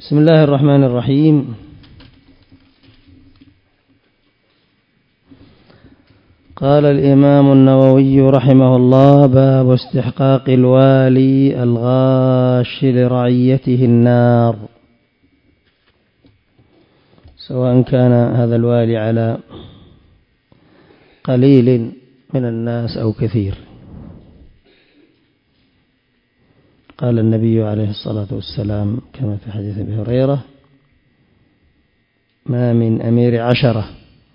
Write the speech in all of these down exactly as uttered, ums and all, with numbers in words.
بسم الله الرحمن الرحيم. قال الإمام النووي رحمه الله: باب استحقاق الوالي الغاش لرعيته النار، سواء كان هذا الوالي على قليل من الناس أو كثير. قال النبي عليه الصلاة والسلام كما في حديث أبي هريرة: ما من أمير عشرة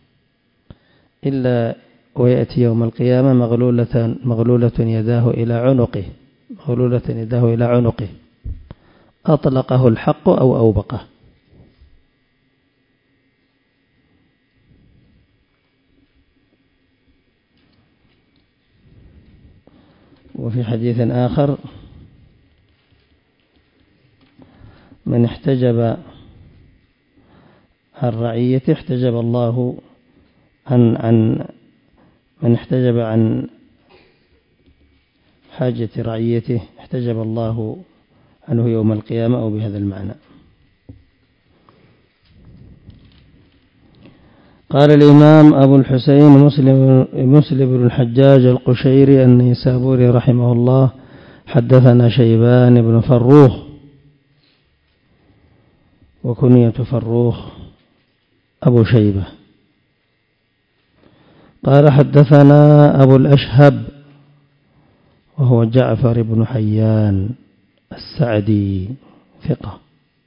إلا ويأتي يوم القيامة مغلولة, مغلولة يداه إلى عنقه مغلولة يداه إلى عنقه أطلقه الحق أو أوبقه. وفي حديث آخر: من احتجب عن رعيته احتجب الله عن عن من احتجب عن حاجة رعيته احتجب الله عنه يوم القيامة، أو بهذا المعنى. قال الإمام أبو الحسين مسلم مسلم بن الحجاج القشيري النيسابوري رحمه الله: حدثنا شيبان بن فروخ، وكنية فروخ أبو شيبة. قال حدثنا أبو الأشهب وهو جعفر بن حيان السعدي ثقة،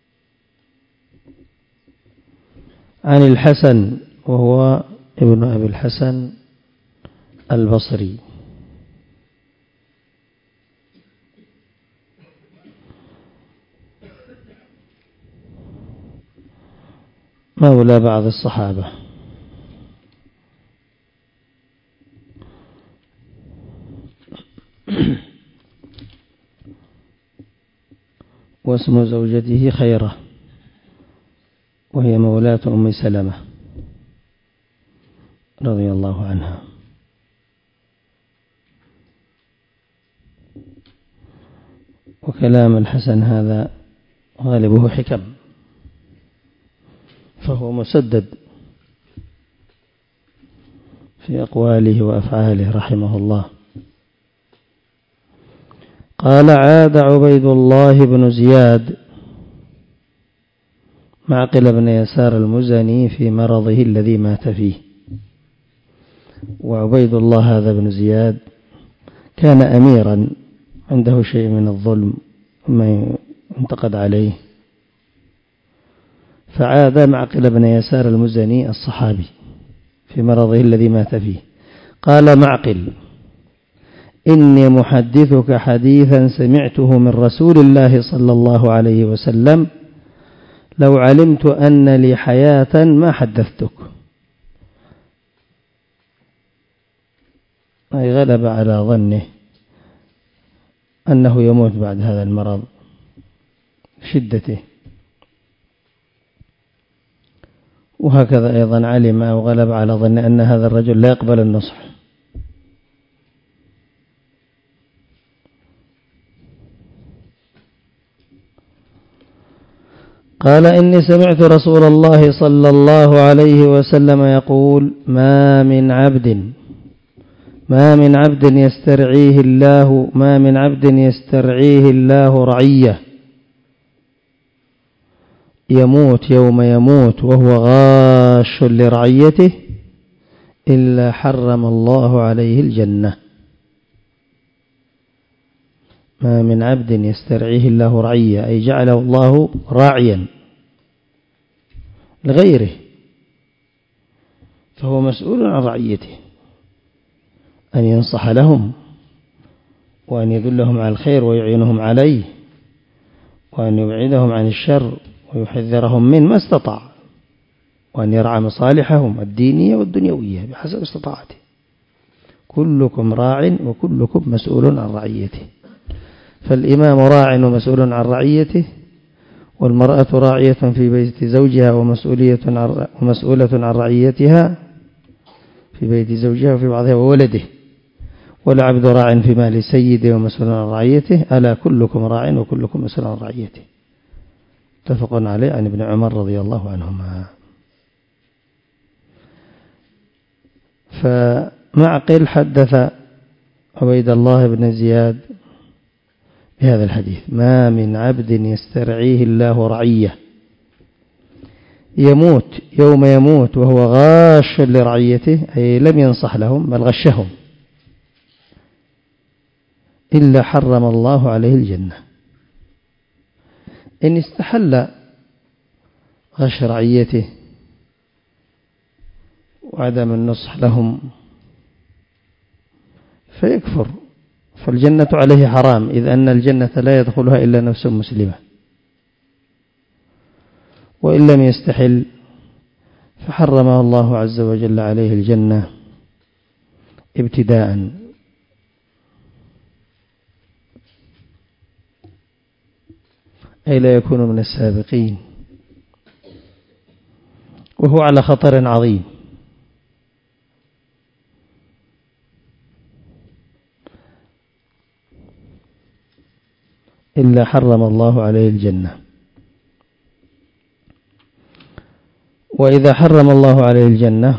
عن الحسن وهو ابن أبي الحسن البصري. مولى بعض الصحابة. واسم زوجته خيرة، وهي مولاة أم سلمة رضي الله عنها. وكلام الحسن هذا غالبه حكم، فهو مسدد في أقواله وأفعاله رحمه الله. قال: عاد عبيد الله بن زياد معقل بن يسار المزني في مرضه الذي مات فيه. وعبيد الله هذا بن زياد كان أميرا، عنده شيء من الظلم ما ينتقد عليه، فعاد معقل بن يسار المزني الصحابي في مرضه الذي مات فيه. قال معقل: إني محدثك حديثا سمعته من رسول الله صلى الله عليه وسلم، لو علمت أن لي حياة ما حدثتك. أي غلب على ظنه أنه يموت بعد هذا المرض شدته. وهكذا أيضا علم أو غلب على ظن أن هذا الرجل لا يقبل النصح. قال: إني سمعت رسول الله صلى الله عليه وسلم يقول: ما من عبد ما من عبد يسترعيه الله ما من عبد يسترعيه الله رعية يموت يوم يموت وهو غاش لرعيته إلا حرم الله عليه الجنة. ما من عبد يسترعيه الله رعية، أي جعله الله راعيا لغيره، فهو مسؤول عن رعيته، أن ينصح لهم، وأن يدلهم على الخير ويعينهم عليه، وأن يبعدهم عن الشر ويحذرهم منه ما استطاع، وأن يرعى مصالحهم الدينية والدنيوية بحسب استطاعته. كلكم راع وكلكم مسؤول عن رعيته. فالإمام راع ومسؤول عن رعيته، والمرأة راعية في بيت زوجها ومسؤولة عن رعيتها في بيت زوجها وفي بعضها وولده. والعبد راع في مال سيده ومسؤول عن رعيته. ألا كلكم راع وكلكم مسؤول عن رعيته. متفق عليه عن ابن عمر رضي الله عنهما. فمعقل حدث عبيد الله بن زياد بهذا الحديث: ما من عبد يسترعيه الله رعية يموت يوم يموت وهو غاش لرعيته، أي لم ينصح لهم بل غشهم، إلا حرم الله عليه الجنة. إن استحل غش رعيته وعدم النصح لهم فيكفر، فالجنة عليه حرام، إذ أن الجنة لا يدخلها إلا نفس مسلمة. وإن لم يستحل فحرمه الله عز وجل عليه الجنة ابتداء. أي لا يكون من السابقين، وهو على خطر عظيم. إلا حرم الله عليه الجنة. وإذا حرم الله عليه الجنة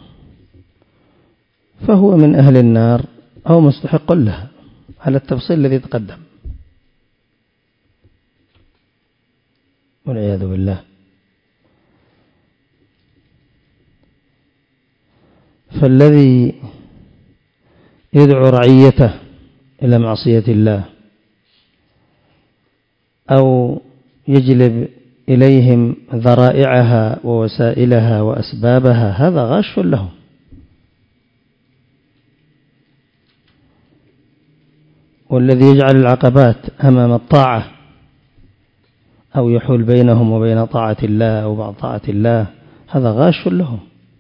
فهو من أهل النار أو مستحق لها على التفصيل الذي تقدم، والعياذ بالله. فالذي يدعو رعيته إلى معصية الله أو يجلب إليهم ذرائعها ووسائلها وأسبابها هذا غاش لهم. والذي يجعل العقبات أمام الطاعة أو يحول بينهم وبين طاعة الله أو بعض طاعة الله هذا غاش لهم،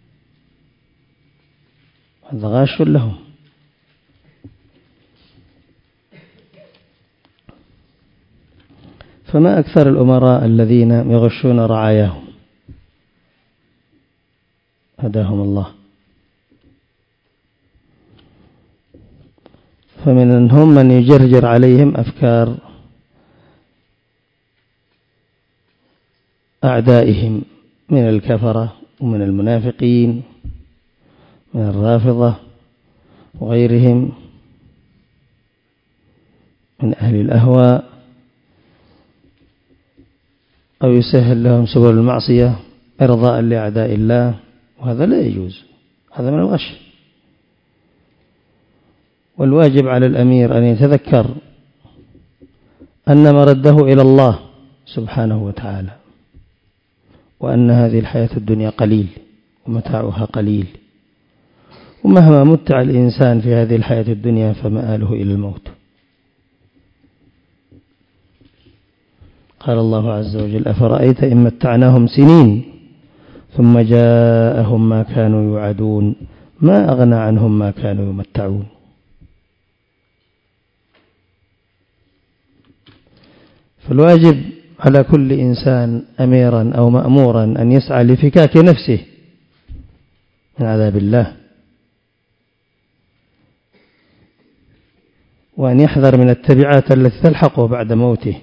هذا غاش لهم. فما أكثر الأمراء الذين يغشون رعاياهم، هداهم الله. فمنهم من يجرجر عليهم أفكار أعدائهم من الكفرة ومن المنافقين من الرافضة وغيرهم من أهل الأهواء، أو يسهل لهم سبل المعصية إرضاء لأعداء الله، وهذا لا يجوز، هذا من الغش. والواجب على الأمير أن يتذكر أن مرده إلى الله سبحانه وتعالى، وأن هذه الحياة الدنيا قليل ومتاعها قليل، ومهما متع الإنسان في هذه الحياة الدنيا فمآله إلى الموت. قال الله عز وجل: أفرأيت إن متعناهم سنين ثم جاءهم ما كانوا يوعدون ما أغنى عنهم ما كانوا يمتعون. فالواجب على كل إنسان أميرا أو مأمورا أن يسعى لفكاك نفسه من عذاب الله، وأن يحذر من التبعات التي تلحقه بعد موته.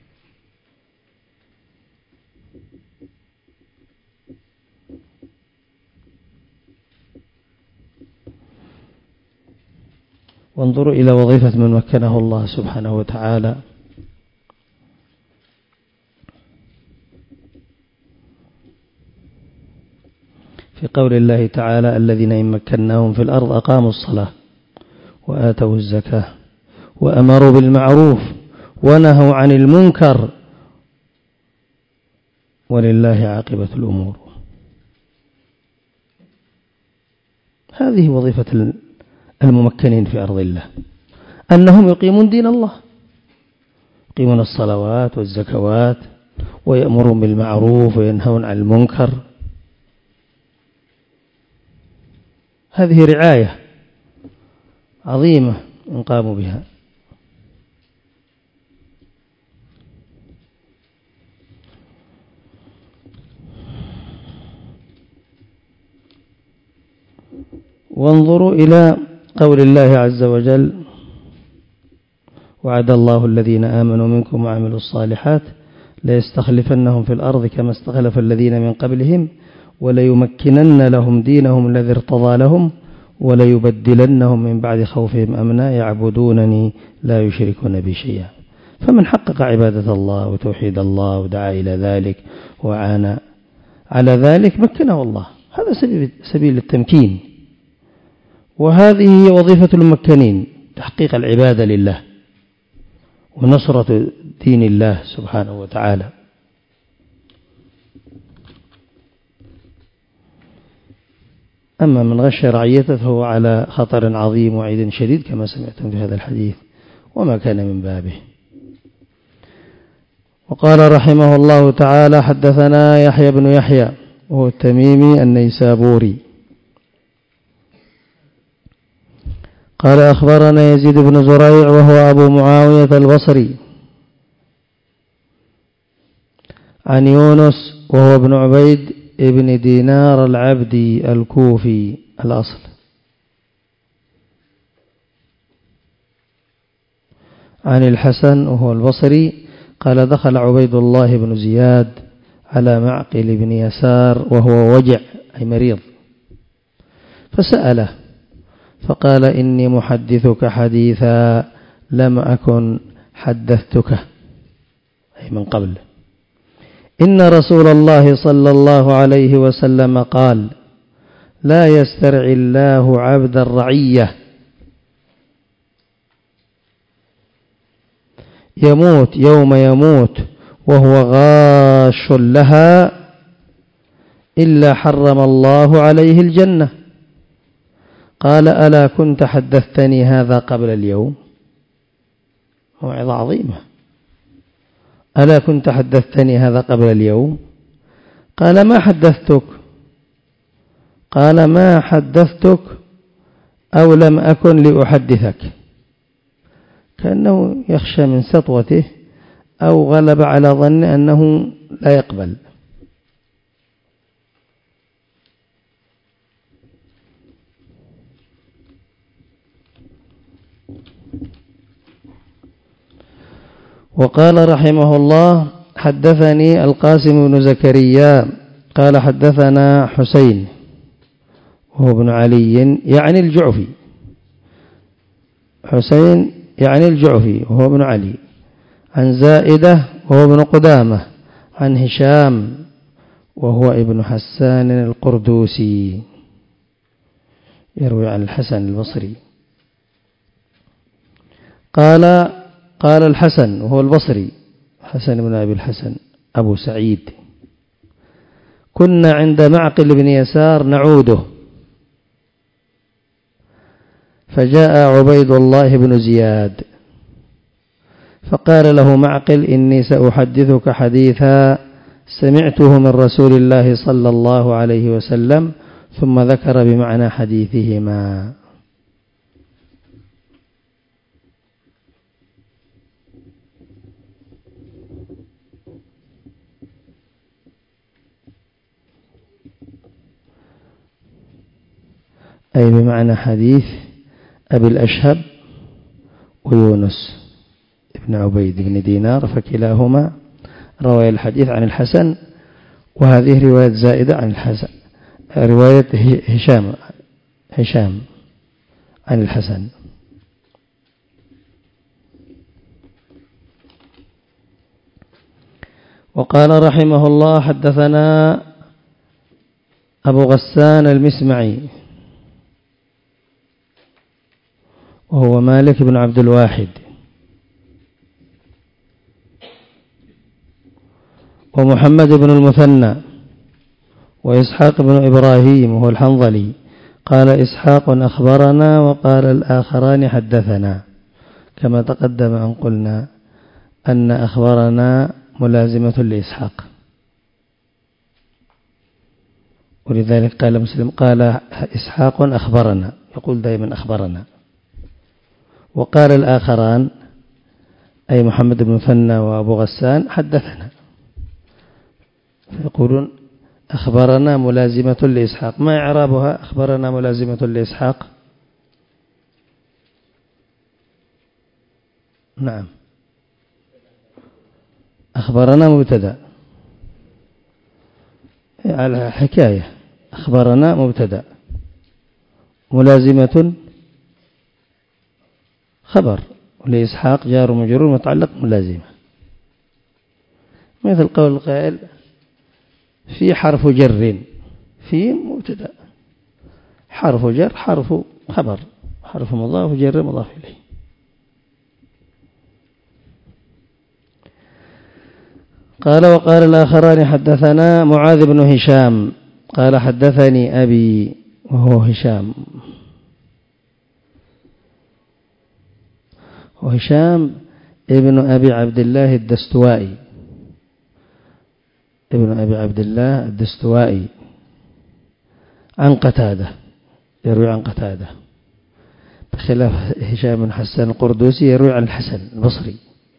وانظروا إلى وظيفة من مكنه الله سبحانه وتعالى في قول الله تعالى: الذين إن مكناهم في الأرض أقاموا الصلاة وآتوا الزكاة وأمروا بالمعروف ونهوا عن المنكر ولله عاقبة الأمور. هذه وظيفة الممكنين في أرض الله، أنهم يقيمون دين الله، يقيمون الصلوات والزكوات ويأمرون بالمعروف وينهون عن المنكر. هذه رعاية عظيمة إن قاموا بها. وانظروا إلى قول الله عز وجل: وعد الله الذين آمنوا منكم وعملوا الصالحات ليستخلفنهم في الأرض كما استخلف الذين من قبلهم وليمكنن لهم دينهم الذي ارتضى لهم وليبدلنهم من بعد خوفهم أمنا يعبدونني لا يشركون بي شيئا. فمن حقق عبادة الله وتوحيد الله ودعا إلى ذلك وعانى على ذلك مكنه الله. هذا سبيل, سبيل التمكين، وهذه هي وظيفة الممكنين، تحقيق العبادة لله ونصرة دين الله سبحانه وتعالى. أما من غش رعيته فهو على خطر عظيم وعيد شديد كما سمعتم في هذا الحديث، وما كان من بابه. وقال رحمه الله تعالى: حدثنا يحيى بن يحيى وهو التميمي النيسابوري قال أخبرنا يزيد بن زريع وهو أبو معاوية البصري عن يونس وهو ابن عبيد ابن دينار العبدي الكوفي الأصل عن الحسن وهو البصري قال دخل عبيد الله بن زياد على معقل بن يسار وهو وجع أي مريض فسأله فقال إني محدثك حديثا لم أكن حدثتك أي من قبل. إن رسول الله صلى الله عليه وسلم قال: لا يسترعي الله عبد الرعية يموت يوم يموت وهو غاش لها إلا حرم الله عليه الجنة. قال: ألا كنت حدثتني هذا قبل اليوم؟ موعظة عظيمة. ألا كنت حدثتني هذا قبل اليوم؟ قال: ما حدثتك. قال: ما حدثتك أو لم أكن لأحدثك. كأنه يخشى من سطوته أو غلب على ظن أنه لا يقبل. وقال رحمه الله: حدثني القاسم بن زكريا قال حدثنا حسين وهو ابن علي يعني الجعفي، حسين يعني الجعفي وهو ابن علي، عن زائدة وهو ابن قدامة، عن هشام وهو ابن حسان القردوسي يروي عن الحسن البصري. قال قال الحسن وهو البصري حسن بن أبي الحسن أبو سعيد: كنا عند معقل بن يسار نعوده، فجاء عبيد الله بن زياد فقال له معقل: إني سأحدثك حديثا سمعته من رسول الله صلى الله عليه وسلم، ثم ذكر بمعنى حديثهما. أي بمعنى حديث أبي الأشهب ويونس ابن عبيد بن دينار، فكلاهما روى الحديث عن الحسن، وهذه رواية زائدة عن الحسن، رواية هشام هشام عن الحسن. وقال رحمه الله: حدثنا أبو غسان المسمعي وهو مالك بن عبد الواحد، ومحمد بن المثنى، وإسحاق بن إبراهيم وهو الحنظلي. قال إسحاق: أخبرنا، وقال الآخران: حدثنا، كما تقدم أن قلنا أن أخبرنا ملازمة لإسحاق، ولذلك قال مسلم قال إسحاق أخبرنا، يقول دائما أخبرنا. وقال الآخران أي محمد بن مثنى وأبو غسان: حدثنا، فيقولون أخبرنا ملازمة لإسحاق. ما إعرابها أخبرنا ملازمة لإسحاق؟ نعم، أخبرنا مبتدأ على حكاية. أخبرنا مبتدأ، ملازمة خبر، ولإسحاق جار ومجرور متعلق ملازمة. مثل قول القائل في حرف جر، في مبتدأ، حرف جر حرف خبر، حرف مضاف جر مضاف إليه. قال وقال الآخران حدثنا معاذ بن هشام قال حدثني أبي وهو هشام، وهشام ابن أبي عبد الله الدستوائي، ابن أبي عبد الله الدستوائي عن قتادة، يروي عن قتادة، بخلاف هشام بن حسان القردوسي يروي عن الحسن البصري.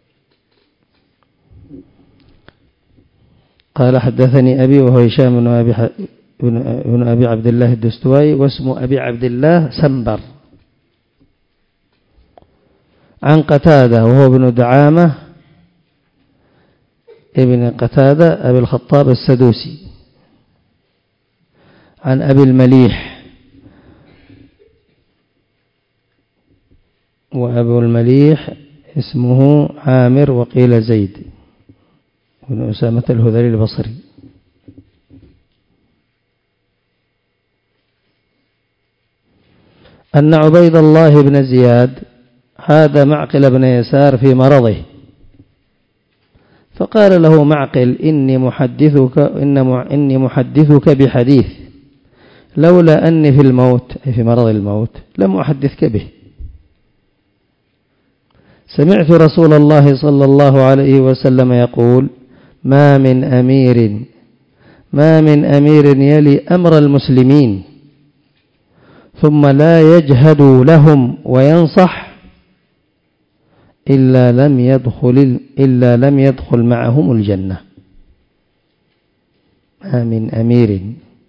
قال حدثني أبي وهو هشام بن أبي, بن أبي عبد الله الدستوائي، واسم أبي عبد الله سنبر، عن قتادة وهو ابن دعامة ابن قتادة أبي الخطاب السدوسي، عن أبي المليح، وأبو المليح اسمه عامر وقيل زيد بن أسامة الهذلي البصري. أن عبيد الله بن زياد عاد معقل بن يسار في مرضه، فقال له معقل إني محدثك, إني محدثك بحديث لولا أني في الموت، أي في مرض الموت، لم أحدثك به. سمعت رسول الله صلى الله عليه وسلم يقول ما من أمير ما من أمير يلي أمر المسلمين ثم لا يجهد لهم وينصح إلا لم يدخل إلا لم يدخل معهم الجنة. ما من أمير،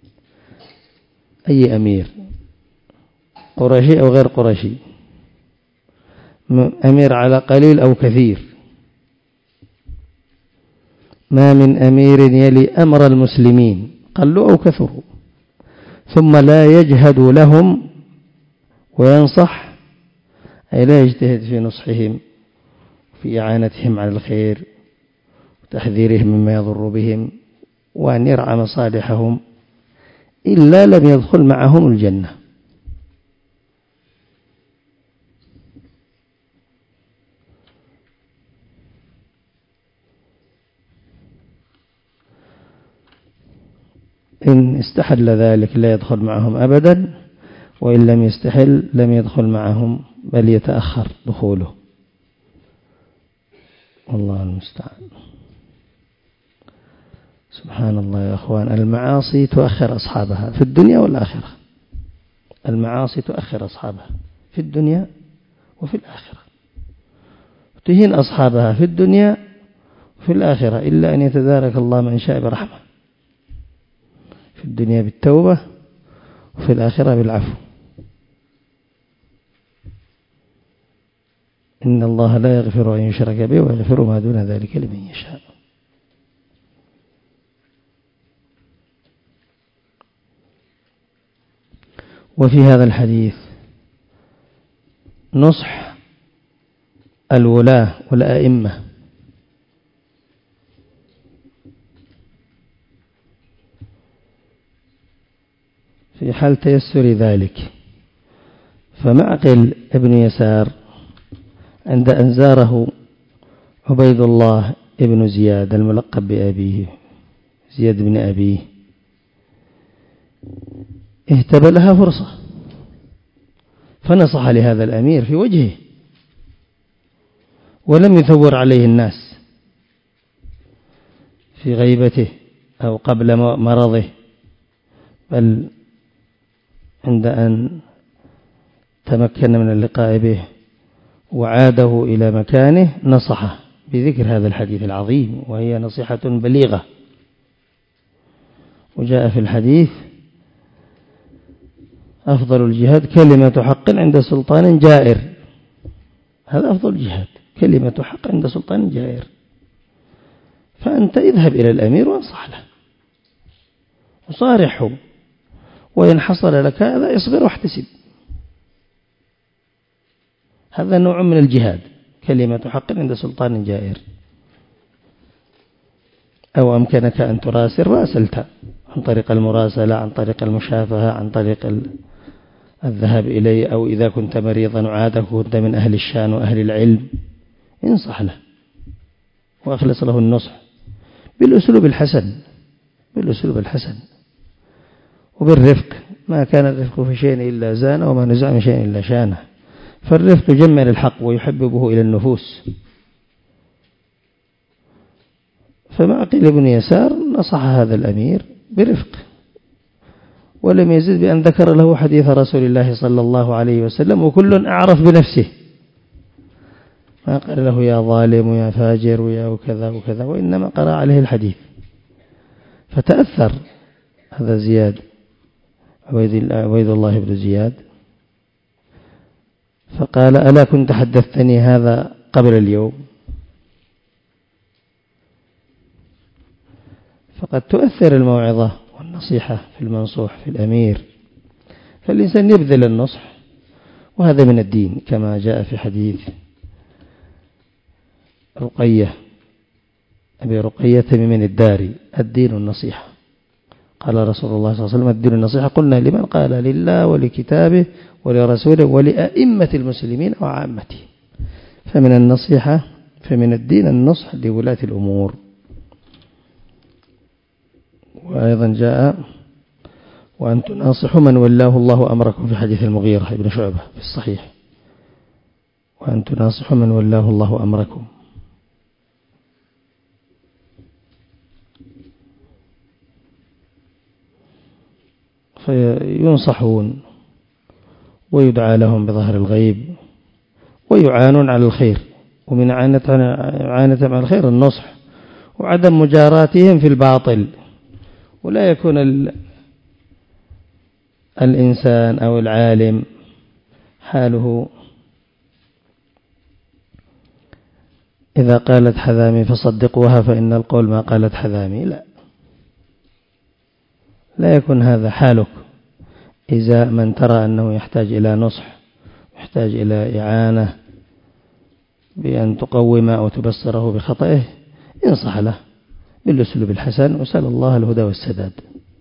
أي أمير، قرشي أو غير قرشي، أمير على قليل أو كثير، ما من أمير يلي أمر المسلمين قلوا أو كثروا ثم لا يجهد لهم وينصح، أي لا يجتهد في نصحهم في إعانتهم على الخير وتحذيرهم مما يضر بهم وأن يرعى مصالحهم، إلا لم يدخل معهم الجنة. إن استحل ذلك لا يدخل معهم أبدا، وإن لم يستحل لم يدخل معهم بل يتأخر دخوله، والله المستعان. سبحان الله يا أخوان، المعاصي تؤخر أصحابها في الدنيا والآخرة، المعاصي تؤخر أصحابها في الدنيا وفي الآخرة، تهين أصحابها في الدنيا وفي الآخرة، إلا أن يتدارك الله من شاء برحمة، في الدنيا بالتوبة وفي الآخرة بالعفو. إن الله لا يغفر أن يشرك به ويغفر ما دون ذلك لمن يشاء. وفي هذا الحديث نصح الولاة والأئمة في حال تيسر ذلك. فمعقل ابن يسار عند أن زاره عبيد الله ابن زياد الملقب بأبيه زياد بن أبيه اهتبلها فرصة فنصح لهذا الأمير في وجهه ولم يثور عليه الناس في غيبته أو قبل مرضه، بل عند أن تمكن من اللقاء به وعاده إلى مكانه نصحه بذكر هذا الحديث العظيم، وهي نصيحة بليغة. وجاء في الحديث أفضل الجهاد كلمة حق عند سلطان جائر، هذا أفضل الجهاد كلمة حق عند سلطان جائر. فأنت اذهب إلى الأمير وانصح له وصارحه، وإن حصل لك هذا اصبر واحتسب. هذا نوع من الجهاد، كلمة حق عند سلطان جائر. أو أمكنك أن تراسل راسلت عن طريق المراسلة، عن طريق المشافهة، عن طريق الذهاب إليه، أو إذا كنت مريضا وعادك كنت من أهل الشان وأهل العلم انصح له وأخلص له النصح بالأسلوب الحسن، بالأسلوب الحسن وبالرفق. ما كان الرفق في شيء إلا زانه، وما نزع من شيء إلا شانه. فالرفق يجمل الحق ويحببه إلى النفوس. فمعقل بن يسار نصح هذا الأمير برفق، ولم يزد بأن ذكر له حديث رسول الله صلى الله عليه وسلم، وكل أعرف بنفسه، ما قال له يا ظالم ويا فاجر ويا وكذا وكذا، وإنما قرأ عليه الحديث. فتأثر هذا زياد عبيد الله بن زياد، فقال ألا كنت حدثتني هذا قبل اليوم؟ فقد تؤثر الموعظة والنصيحة في المنصوح في الأمير، فالإنسان يبذل النصح، وهذا من الدين كما جاء في حديث رقية أبي رقية من الداري: الدين النصيحة. قال رسول الله صلى الله عليه وسلم: الدين النصيحة. قلنا لمن؟ قال لله ولكتابه ولرسوله ولأئمة المسلمين وعامته. فمن النصيحة فمن الدين النصح لولاة الأمور. وأيضا جاء: وأن تناصحوا من ولاه الله أمركم، في حديث المغيرة ابن شعبة في الصحيح: وأن تناصحوا من ولاه الله أمركم. فينصحون ويدعى لهم بظهر الغيب، ويعانون على الخير. ومن عانتهم على الخير النصح، وعدم مجاراتهم في الباطل. ولا يكون الإنسان أو العالم حاله إذا قالت حذامي فصدقوها فإن القول ما قالت حذامي. لا لا يكون هذا حالك إذا من ترى أنه يحتاج إلى نصح، يحتاج إلى إعانة بأن تقوم أو تبصره بخطئه، انصح له بالأسلوب الحسن، وسأل الله الهدى والسداد.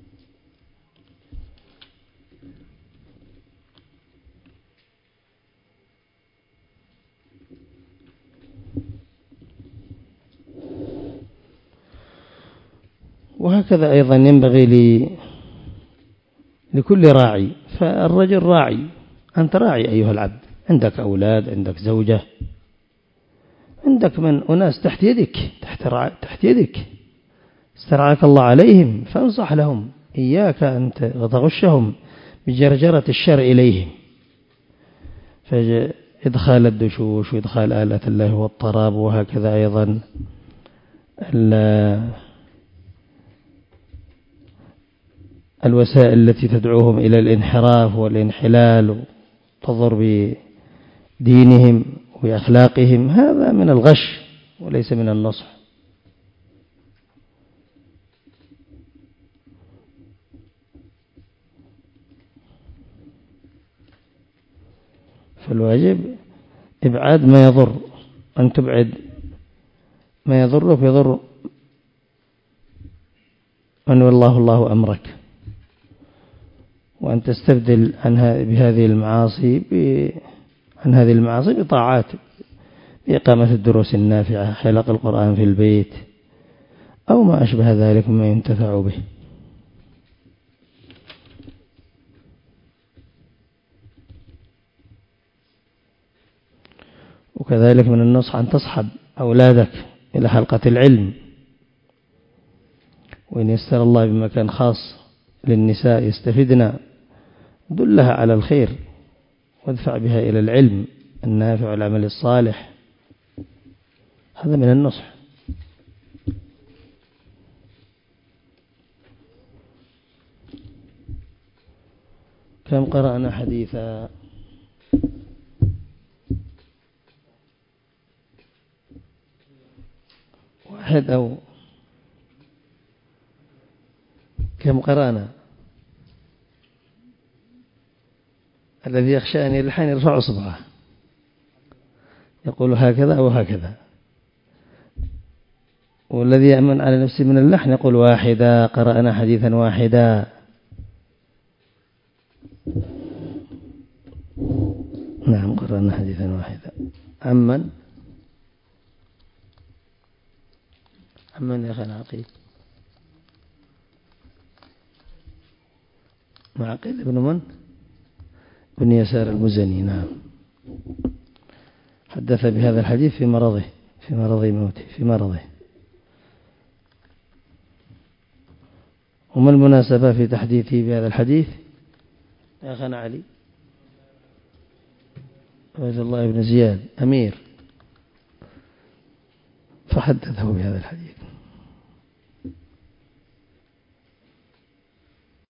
وهكذا أيضا ينبغي لي لكل راعي. فالرجل راعي، أنت راعي أيها العبد، عندك أولاد، عندك زوجة، عندك من أناس تحت يدك، تحت, تحت يدك استرعاك الله عليهم، فانصح لهم. إياك أن تغشهم بجرجرة الشر إليهم. فإدخال الدشوش وإدخال آلة الله والطراب، وهكذا أيضا الوسائل التي تدعوهم إلى الانحراف والانحلال وتضر بدينهم وبأخلاقهم، هذا من الغش وليس من النصح. فالواجب إبعاد ما يضر، أن تبعد ما يضرك يضر من والله الله أمرك، وأن تستبدل عنها بهذه المعاصي عن هذه المعاصي بطاعات، بإقامة الدروس النافعة، حلق القرآن في البيت، أو ما أشبه ذلك مما ينتفع به. وكذلك من النصح أن تصحب أولادك إلى حلقة العلم، وإن يسر الله بمكان خاص للنساء يستفدنا، دلها على الخير وادفع بها إلى العلم النافع والعمل الصالح. هذا من النصح. كم قرأنا حديثا؟ واحد أو كم قرأنا؟ الذي يخشى أن يلحن يرفع أصبعه يقول هكذا أو هكذا، والذي يأمن على نفسه من اللحن يقول واحدا، قرأنا حديثا واحدا. نعم قرأنا حديثا واحدا. عمن عمن يا أخي العقيل؟ معقل ابن من؟ ابن يسار المزني. نعم حدث بهذا الحديث في مرضه في مرض موته في مرضه. وما المناسبة في تحديثه بهذا الحديث يا أخنا علي؟ عبد الله بن زياد أمير فحدثه بهذا الحديث.